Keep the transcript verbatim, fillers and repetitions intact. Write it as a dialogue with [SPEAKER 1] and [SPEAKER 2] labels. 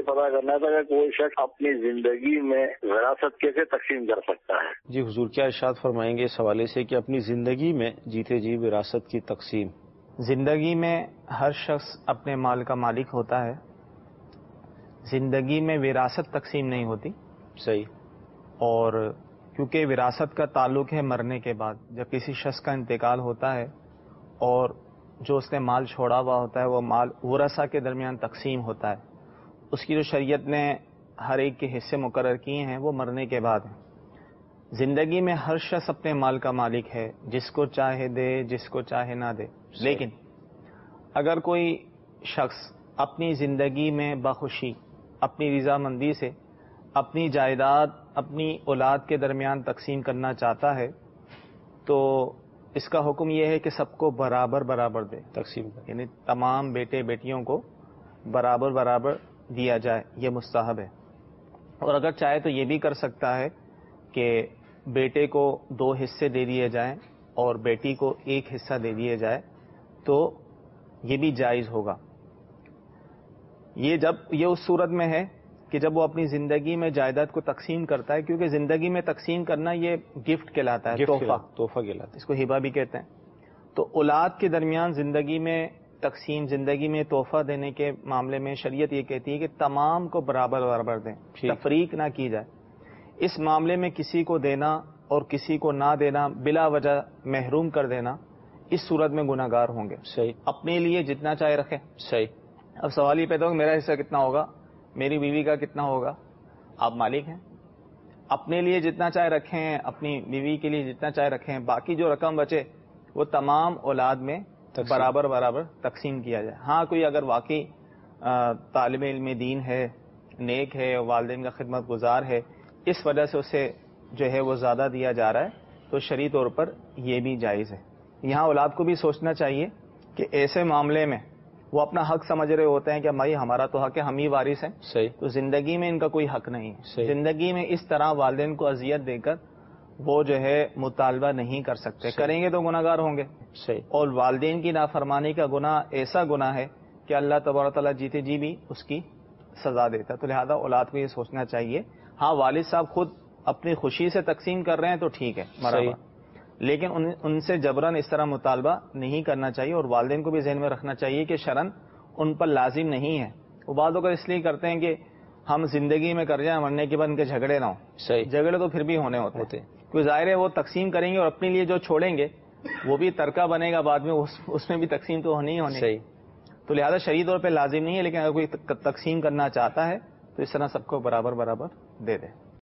[SPEAKER 1] یہ پتا کرنا تھا کہ کوئی شخص اپنی زندگی میں وراثت کیسے تقسیم کر سکتا ہے؟
[SPEAKER 2] جی حضور کیا ارشاد فرمائیں گے اس حوالے سے کہ اپنی زندگی میں جیتے جی وراثت کی تقسیم؟
[SPEAKER 3] زندگی میں ہر شخص اپنے مال کا مالک ہوتا ہے، زندگی میں وراثت تقسیم نہیں ہوتی.
[SPEAKER 2] صحیح.
[SPEAKER 3] اور کیونکہ وراثت کا تعلق ہے مرنے کے بعد، جب کسی شخص کا انتقال ہوتا ہے اور جو اس نے مال چھوڑا ہوا ہوتا ہے وہ مال ورثہ کے درمیان تقسیم ہوتا ہے. اس کی جو شریعت نے ہر ایک کے حصے مقرر کیے ہیں وہ مرنے کے بعد ہیں. زندگی میں ہر شخص اپنے مال کا مالک ہے، جس کو چاہے دے جس کو چاہے نہ دے. لیکن اگر کوئی شخص اپنی زندگی میں بخوشی اپنی رضامندی سے اپنی جائیداد اپنی اولاد کے درمیان تقسیم کرنا چاہتا ہے تو اس کا حکم یہ ہے کہ سب کو برابر برابر دے
[SPEAKER 2] تقسیم،
[SPEAKER 3] یعنی تمام بیٹے بیٹیوں کو برابر برابر دیا جائے. یہ مستحب ہے. اور اگر چاہے تو یہ بھی کر سکتا ہے کہ بیٹے کو دو حصے دے دیے جائیں اور بیٹی کو ایک حصہ دے دیا جائے تو یہ بھی جائز ہوگا. یہ جب یہ اس صورت میں ہے کہ جب وہ اپنی زندگی میں جائیداد کو تقسیم کرتا ہے، کیونکہ زندگی میں تقسیم کرنا یہ گفٹ کہلاتا ہے، تحفہ
[SPEAKER 2] تحفہ کہلاتا ہے،
[SPEAKER 3] اس کو ہبہ بھی کہتے ہیں. تو اولاد کے درمیان زندگی میں تقسیم، زندگی میں تحفہ دینے کے معاملے میں شریعت یہ کہتی ہے کہ تمام کو برابر برابر دیں، تفریق نہ کی جائے. اس معاملے میں کسی کو دینا اور کسی کو نہ دینا، بلا وجہ محروم کر دینا، اس صورت میں گناہ گار ہوں گے.
[SPEAKER 2] صحیح.
[SPEAKER 3] اپنے لیے جتنا چاہے رکھیں.
[SPEAKER 2] صحیح.
[SPEAKER 3] اب سوال یہ پیدا ہو کہ میرا حصہ کتنا ہوگا، میری بیوی کا کتنا ہوگا. آپ مالک ہیں، اپنے لیے جتنا چاہے رکھیں، اپنی بیوی کے لیے جتنا چاہے رکھیں، باقی جو رقم بچے وہ تمام اولاد میں برابر برابر تقسیم کیا جائے. ہاں کوئی اگر واقعی طالب علم دین ہے، نیک ہے، والدین کا خدمت گزار ہے، اس وجہ سے اسے جو ہے وہ زیادہ دیا جا رہا ہے تو شرعی طور پر یہ بھی جائز ہے. یہاں اولاد کو بھی سوچنا چاہیے کہ ایسے معاملے میں وہ اپنا حق سمجھ رہے ہوتے ہیں کہ بھائی ہمارا تو حق ہے، ہم ہی وارث ہیں.
[SPEAKER 2] صحیح.
[SPEAKER 3] تو زندگی میں ان کا کوئی حق نہیں ہے.
[SPEAKER 2] صحیح.
[SPEAKER 3] زندگی میں اس طرح والدین کو اذیت دے کر وہ جو ہے مطالبہ نہیں کر سکتے. کریں گے تو گناہ گار ہوں گے.
[SPEAKER 2] صحیح.
[SPEAKER 3] اور والدین کی نافرمانی کا گناہ ایسا گناہ ہے کہ اللہ تبارک تعالیٰ جیتے جی بھی اس کی سزا دیتا. تو لہذا اولاد کو یہ سوچنا چاہیے، ہاں والد صاحب خود اپنی خوشی سے تقسیم کر رہے ہیں تو ٹھیک ہے مرحبا، لیکن ان ان سے جبراً اس طرح مطالبہ نہیں کرنا چاہیے. اور والدین کو بھی ذہن میں رکھنا چاہیے کہ شرعاً ان پر لازم نہیں ہے. وہ بعض اوقات اس لیے کرتے ہیں کہ ہم زندگی میں کر جائیں، مرنے کے بعد ان کے جھگڑے نہ ہوں.
[SPEAKER 2] صحیح.
[SPEAKER 3] جھگڑے تو پھر بھی ہونے ہوتے ہوتے کوئی ظاہر ہے وہ تقسیم کریں گے اور اپنے لیے جو چھوڑیں گے وہ بھی ترکہ بنے گا بعد میں، اس, اس میں بھی تقسیم تو ہونی ہی ہونی.
[SPEAKER 2] صحیح.
[SPEAKER 3] تو لہذا شرعی طور پہ لازم نہیں ہے، لیکن اگر کوئی تقسیم کرنا چاہتا ہے تو اس طرح سب کو برابر برابر دے دے.